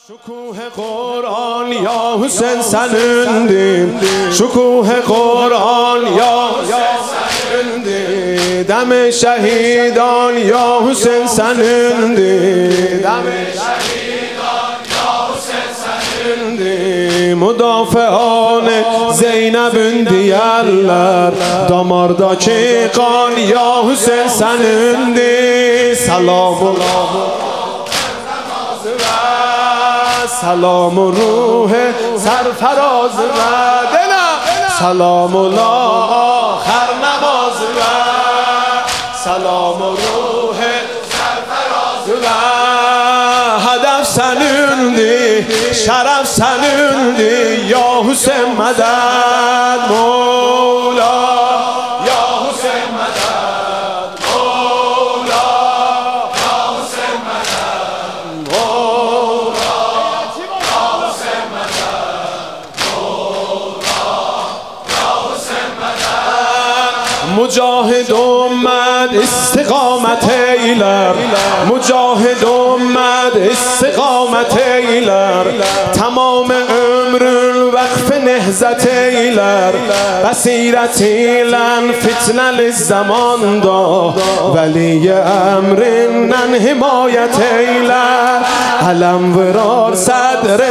شکوه قرآن یا حسین سنندیم، شکوه قرآن یا سنندیم، دم شهیدان یا حسین سنندیم، دم شهیدان یا حسین سنندیم، مدافعان زینب دیرler damardaki kan ya Hüseyin senindi. Selamullah سلام و روح سرفراز و سلام الله آخر نماز و سلام و روح سرفراز و هدف سنوندی شرف سنوندی یا حسین مدد مولا یا حسین مدد مولا یا حسین مدد مولا مجاهد اومد استقامت ایلر، مجاهد اومد استقامت ایلر، تمام عمر وقف نهضت ایلر، بصیرت ایلن فتنه للزمان دا ولی امرنن حمایت ایلر، علم ورار صدر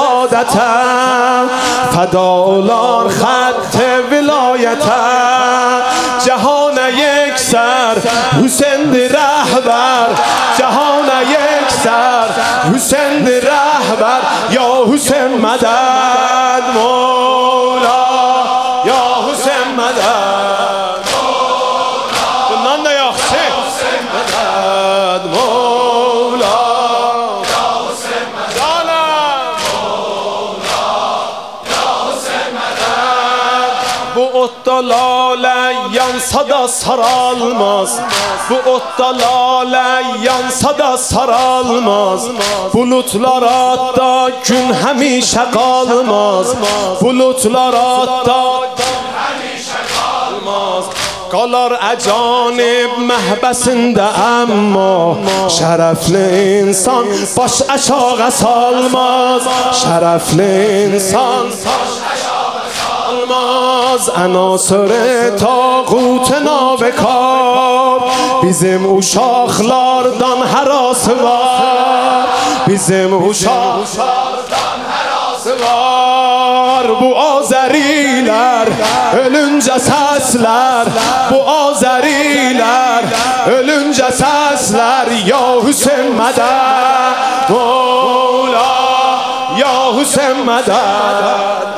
سعادتم فدالان خط ولایتم، جهان یک سر حسین رهبر، جهان یک سر حسین رهبر یا حسین مدد مولا یا حسین مدد مولا نان یا حسین مدد مولا یا حسین مدد مولا یا حسین مدد bu ottalale yansa da saralmaz, bu ottalale yansa da saralmaz, bulutlar hatta gün hemişe kalmaz, bulutlar hatta gün hemişe kalmaz, qalar əcanib məhbəsində əmma şərəfli insan baş aşağı salmaz, şərəfli insan baş aşağı salmaz, عناصر tağut nabekar bizim uşaqlardan hərası var, bizim uşaqlardan hərası var, bu Azərilər ölüncə səslər, bu Azərilər ölüncə səslər ya Hüseyin mədəd Mola ya Hüseyin mədəd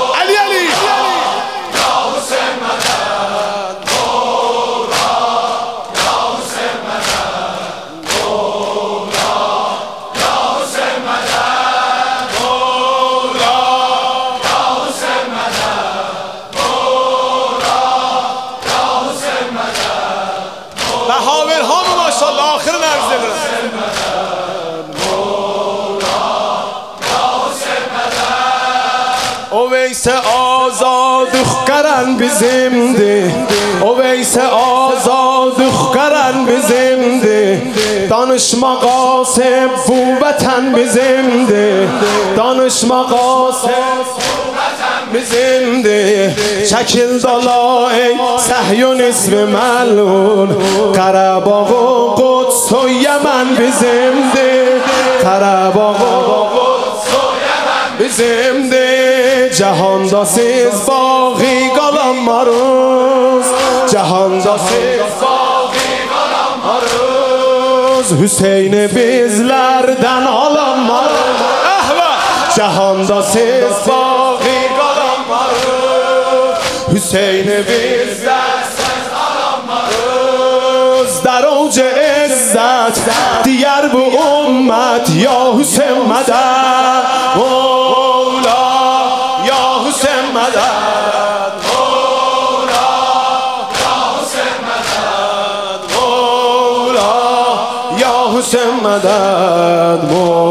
Oveyse azadık karan bizimdi, Oveyse azadık karan bizimdi, danışma qasib bu vətən bizimdi, danışma qasib bu vətən bizimdi, şəkil dala ey Səhyunist ve məlun, Qarabağ o Quds o Yəmən bizimdi, Qarabağ o Quds o Yəmən bizimdi, cahanda siz bağı qalan maruz, cahanda siz bağı qalan maruz, Hüseyin'i bizlərdən alan maruz, cahanda siz bağı qalan maruz, Hüseyin'i bizlərdən alan maruz, در اوج عزت دیگر bu ümmet ya Hüseyin mədəd مولا ya Hüseyin mədəd مولا ya Hüseyin mədəd مولا ya Hüseyin mədəd مولا